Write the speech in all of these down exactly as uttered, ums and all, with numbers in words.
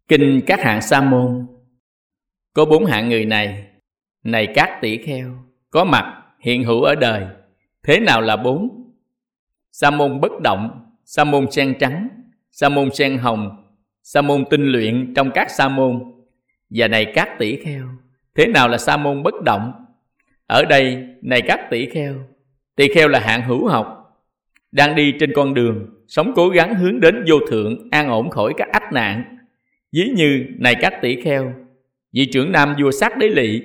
Kinh các hạng sa môn. Có bốn hạng người này, này các tỷ kheo, có mặt hiện hữu ở đời. Thế nào là bốn? Sa môn bất động, sa môn sen trắng, sa môn sen hồng, sa môn tinh luyện trong các sa môn. Và này các tỷ kheo, thế nào là sa môn bất động? Ở đây, này các tỷ kheo, tỷ kheo là hạng hữu học, đang đi trên con đường, sống cố gắng hướng đến vô thượng, an ổn khỏi các ách nạn. Ví như, này các tỷ kheo, vị trưởng nam vua Sát Đế Lỵ,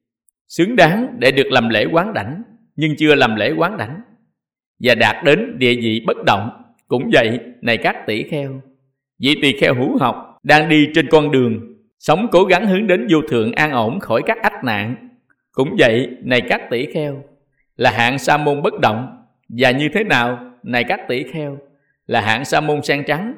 xứng đáng để được làm lễ quán đảnh, nhưng chưa làm lễ quán đảnh, và đạt đến địa vị bất động. Cũng vậy, này các tỷ kheo, vị tỳ kheo hữu học, đang đi trên con đường, sống cố gắng hướng đến vô thượng, an ổn khỏi các ách nạn. Cũng vậy, này các tỷ kheo, là hạng sa môn bất động. Và như thế nào, này các tỷ kheo, là hạng sa môn sen trắng.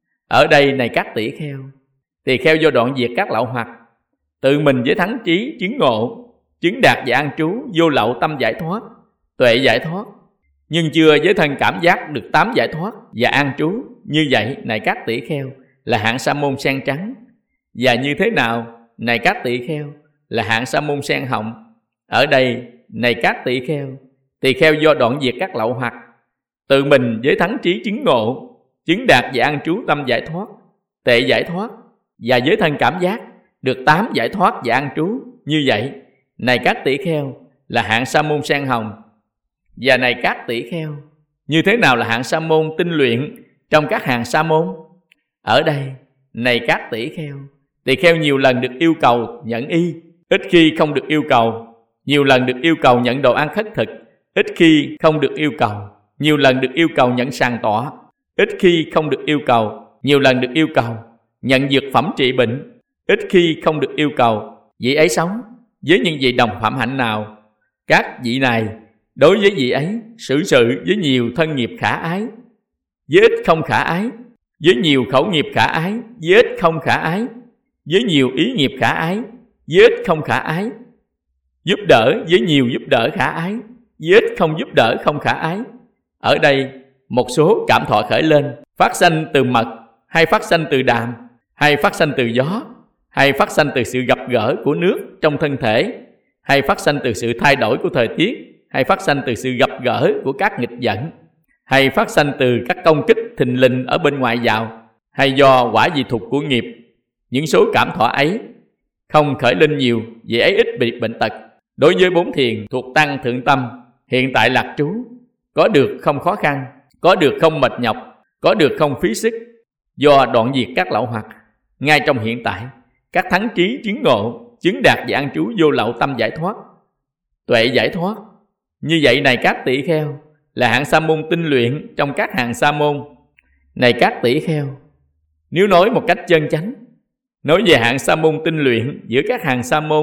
Ở đây, này các tỷ kheo, tỳ kheo do đoạn diệt các lậu hoặc, tự mình với thắng trí chứng ngộ, chứng đạt và an trú vô lậu tâm giải thoát, tuệ giải thoát, nhưng chưa với thân cảm giác được tám giải thoát và an trú. Như vậy, này các tỷ kheo, là hạng sa môn sen trắng. Và như thế nào, này các tỷ kheo, là hạng sa môn sen hồng. Ở đây, này các tỷ kheo, tỳ kheo do đoạn diệt các lậu hoặc, tự mình với thắng trí chứng ngộ, chứng đạt và an trú tâm giải thoát, tệ giải thoát, và với thân cảm giác được tám giải thoát và an trú. Như vậy, này các tỷ kheo, là hạng sa môn sen hồng. Và này các tỷ kheo, như thế nào là hạng sa môn tinh luyện trong các hàng sa môn? Ở đây, này các tỷ kheo, tỳ kheo nhiều lần được yêu cầu nhận y, ít khi không được yêu cầu. Nhiều lần được yêu cầu nhận đồ ăn khất thực, ít khi không được yêu cầu. Nhiều lần được yêu cầu nhận sàng tỏ, ít khi không được yêu cầu. Nhiều lần được yêu cầu nhận dược phẩm trị bệnh, ít khi không được yêu cầu. Vị ấy sống với những vị đồng phạm hạnh nào? Các vị này đối với vị ấy xử sự với nhiều thân nghiệp khả ái, với ít không khả ái, với nhiều khẩu nghiệp khả ái, với ít không khả ái, với nhiều ý nghiệp khả ái, với ít không khả ái, giúp đỡ với nhiều giúp đỡ khả ái, với ít không giúp đỡ không khả ái. Ở đây, một số cảm thọ khởi lên, phát sanh từ mật, hay phát sanh từ đàm, hay phát sanh từ gió, hay phát sanh từ sự gặp gỡ của nước trong thân thể, hay phát sanh từ sự thay đổi của thời tiết, hay phát sanh từ sự gặp gỡ của các nghịch dẫn, hay phát sanh từ các công kích thình lình ở bên ngoài vào, hay do quả dị thục của nghiệp. Những số cảm thọ ấy không khởi lên nhiều, vì ấy ít bị bệnh tật. Đối với bốn thiền thuộc tăng thượng tâm, hiện tại lạc trú, có được không khó khăn, có được không mệt nhọc, có được không phí sức, do đoạn diệt các lậu hoặc. Ngay trong hiện tại, các thắng trí chứng ngộ, chứng đạt và an trú vô lậu tâm giải thoát, tuệ giải thoát. Như vậy, này các tỷ kheo, là hạng sa môn tinh luyện trong các hàng sa môn. Này các tỷ kheo, nếu nói một cách chân chánh, nói về hạng sa môn tinh luyện giữa các hàng sa môn,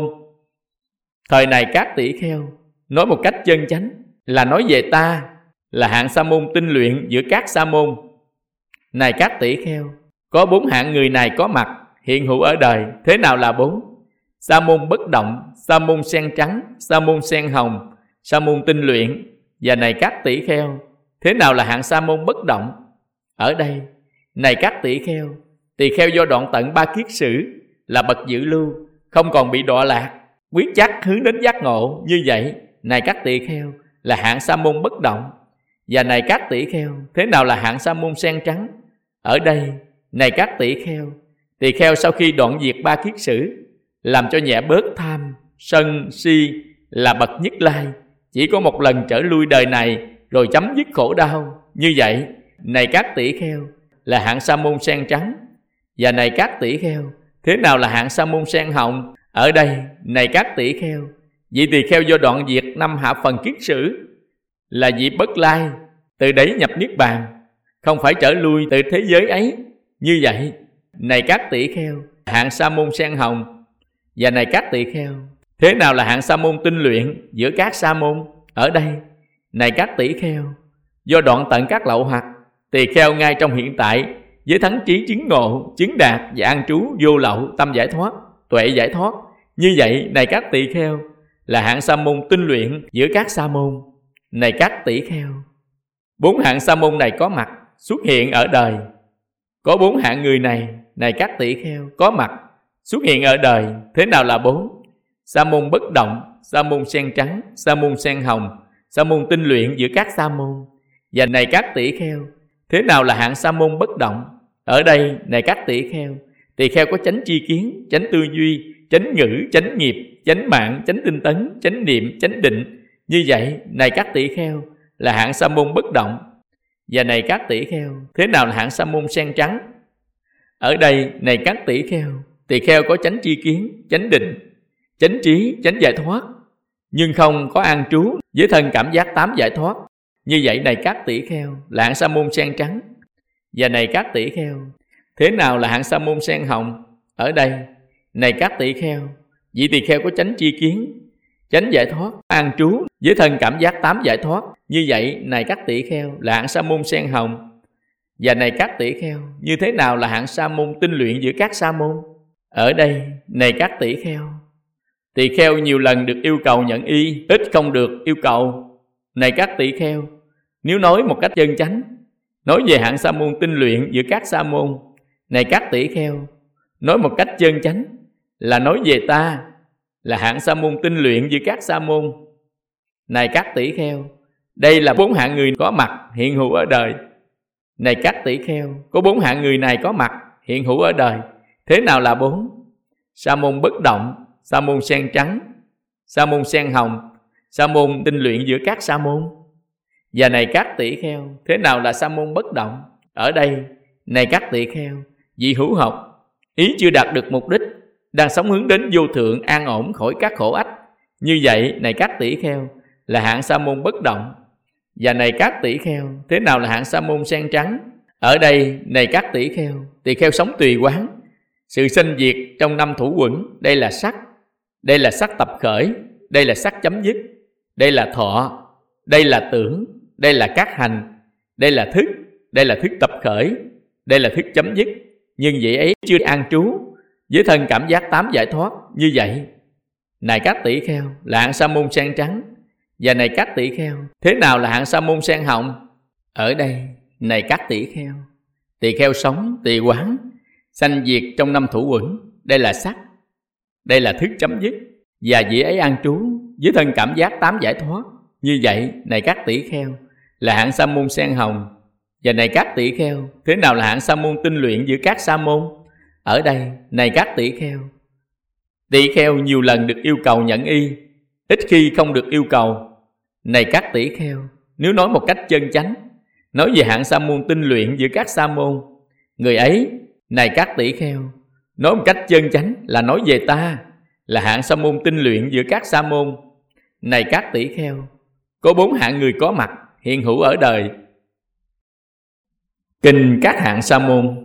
thời này các tỷ kheo nói một cách chân chánh là nói về ta, là hạng sa môn tinh luyện giữa các sa môn. Này các tỷ kheo, có bốn hạng người này có mặt hiện hữu ở đời. Thế nào là bốn? Sa môn bất động, sa môn sen trắng, sa môn sen hồng, sa môn tinh luyện. Và này các tỷ kheo, thế nào là hạng sa môn bất động? Ở đây, này các tỷ kheo, tỳ kheo do đoạn tận ba kiết sử, là bậc dự lưu, không còn bị đọa lạc, quyết chắc hướng đến giác ngộ. Như vậy, này các tỷ kheo, là hạng sa môn bất động. Và này các tỷ kheo, thế nào là hạng sa môn sen trắng? Ở đây, này các tỷ kheo, tỳ kheo sau khi đoạn diệt ba kiết sử, làm cho nhẹ bớt tham, sân, si, là bậc nhất lai, chỉ có một lần trở lui đời này rồi chấm dứt khổ đau. Như vậy, này các tỷ kheo, là hạng sa môn sen trắng. Và này các tỷ kheo, thế nào là hạng sa môn sen hồng? Ở đây, này các tỷ kheo, vị tỳ kheo do đoạn diệt năm hạ phần kiết sử, là vị bất lai, từ đấy nhập niết bàn, không phải trở lui từ thế giới ấy. Như vậy, này các tỷ kheo, hạng sa môn sen hồng. Và này các tỷ kheo, thế nào là hạng sa môn tinh luyện giữa các sa môn? Ở đây, này các tỷ kheo, do đoạn tận các lậu hoặc, tỳ kheo ngay trong hiện tại với thắng trí chứng ngộ, chứng đạt và an trú vô lậu tâm giải thoát, tuệ giải thoát. Như vậy, này các tỷ kheo, là hạng sa môn tinh luyện giữa các sa môn. Này các tỷ kheo, bốn hạng sa môn này có mặt xuất hiện ở đời. Có bốn hạng người này này các tỷ kheo, có mặt, xuất hiện ở đời, thế nào là bốn? Sa môn bất động, sa môn sen trắng, sa môn sen hồng, sa môn tinh luyện giữa các sa môn. Và này các tỷ kheo, thế nào là hạng sa môn bất động? Ở đây, này các tỷ kheo, tỷ kheo có chánh tri kiến, chánh tư duy, chánh ngữ, chánh nghiệp, chánh mạng, chánh tinh tấn, chánh niệm, chánh định. Như vậy, này các tỷ kheo, là hạng sa môn bất động. Và này các tỷ kheo, thế nào là hạng sa môn sen trắng? Ở đây, này các tỷ kheo, tỷ kheo có chánh tri kiến, chánh định, chánh trí, chánh giải thoát, nhưng không có an trú với thân cảm giác tám giải thoát. Như vậy, này các tỷ kheo, là hạng sa môn sen trắng. Và này các tỷ kheo, thế nào là hạng sa môn sen hồng? Ở đây, này các tỷ kheo, vị tỷ kheo có chánh tri kiến, chánh giải thoát, an trú với thân cảm giác tám giải thoát. Như vậy, này các tỷ kheo, là hạng sa môn sen hồng. Và này các tỷ kheo, như thế nào là hạng sa môn tinh luyện giữa các sa môn? Ở đây, này các tỷ kheo, tỷ kheo nhiều lần được yêu cầu nhận y, ít không được yêu cầu. Này các tỷ kheo, nếu nói một cách chân chánh, nói về hạng sa môn tinh luyện giữa các sa môn, này các tỷ kheo, nói một cách chân chánh là nói về ta, là hạng sa môn tinh luyện giữa các sa môn. Này các tỷ kheo, đây là bốn hạng người có mặt hiện hữu ở đời. Này các tỷ kheo, có bốn hạng người này có mặt hiện hữu ở đời. Thế nào là bốn? Sa môn bất động, sa môn sen trắng, sa môn sen hồng, sa môn tinh luyện giữa các sa môn. Và này các tỷ kheo, thế nào là sa môn bất động? Ở đây, này các tỷ kheo, vị hữu học, ý chưa đạt được mục đích, đang sống hướng đến vô thượng an ổn khỏi các khổ ách. Như vậy, này các tỷ kheo, là hạng sa môn bất động. Và này các tỷ kheo, thế nào là hạng sa môn sen trắng? Ở đây, này các tỷ kheo, tỷ kheo sống tùy quán, sự sanh diệt trong năm thủ quẩn. Đây là sắc, đây là sắc tập khởi, đây là sắc chấm dứt, đây là thọ, đây là tưởng, đây là các hành, đây là thức, đây là thức tập khởi, đây là thức chấm dứt. Nhưng vậy ấy chưa an trú với thân cảm giác tám giải thoát. Như vậy, này các tỷ kheo, là hạng sa môn sen trắng. Và này các tỷ kheo, thế nào là hạng sa môn sen hồng? Ở đây, này các tỷ kheo, tỷ kheo sống tùy quán, sanh diệt trong năm thủ quẩn. Đây là sắc, đây là thức chấm dứt, và vị ấy an trú với thân cảm giác tám giải thoát. Như vậy, này các tỷ kheo, là hạng sa môn sen hồng. Và này các tỷ kheo, thế nào là hạng sa môn tinh luyện giữa các sa môn? Ở đây, này các tỷ kheo, tỷ kheo nhiều lần được yêu cầu nhận y, ít khi không được yêu cầu. Này các tỷ kheo, nếu nói một cách chân chánh, nói về hạng sa môn tinh luyện giữa các sa môn, người ấy, này các tỷ kheo, nói một cách chân chánh là nói về ta, là hạng sa môn tinh luyện giữa các sa môn. Này các tỷ kheo, có bốn hạng người có mặt hiện hữu ở đời. Kinh các hạng sa môn.